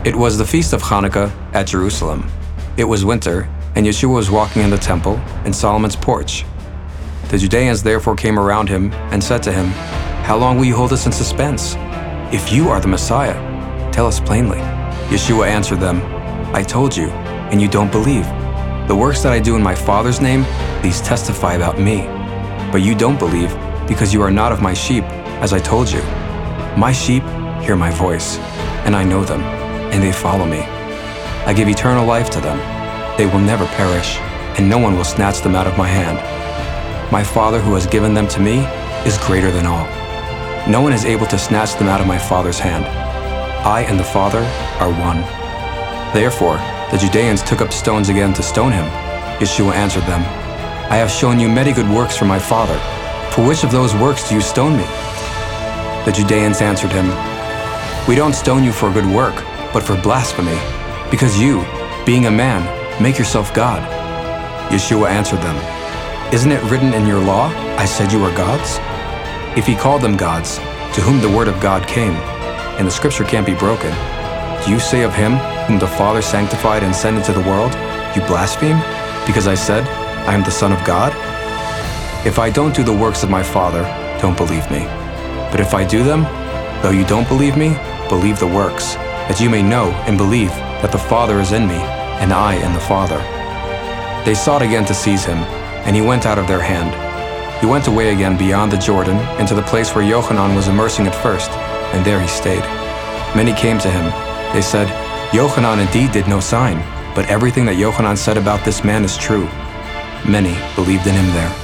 It was the feast of Hanukkah at Jerusalem. It was winter, and Yeshua was walking in the temple in Solomon's porch. The Judeans therefore came around him and said to him, "How long will you hold us in suspense? If you are the Messiah, tell us plainly." Yeshua answered them, "I told you, and you don't believe. The works that I do in my Father's name, these testify about me. But you don't believe, because you are not of my sheep, as I told you. My sheep hear my voice, and I know them, and they follow me. I give eternal life to them. They will never perish, and no one will snatch them out of my hand. My Father who has given them to me is greater than all. No one is able to snatch them out of my Father's hand. I and the Father are one." Therefore, the Judeans took up stones again to stone him. Yeshua answered them, "I have shown you many good works from my Father. For which of those works do you stone me?" The Judeans answered him, "We don't stone you for good work, but for blasphemy, because you, being a man, make yourself God." Yeshua answered them, "Isn't it written in your law, I said you are gods?" If he called them gods, to whom the word of God came, and the scripture can't be broken, do you say of him whom the Father sanctified and sent into the world, "You blaspheme," because I said, "I am the Son of God"? If I don't do the works of my Father, don't believe me. But if I do them, though you don't believe me, believe the works, that you may know and believe that the Father is in me, and I in the Father. They sought again to seize him, and he went out of their hand. He went away again beyond the Jordan into the place where Yochanan was immersing at first, and there he stayed. Many came to him. They said, "Yochanan indeed did no sign, but everything that Yochanan said about this man is true." Many believed in him there.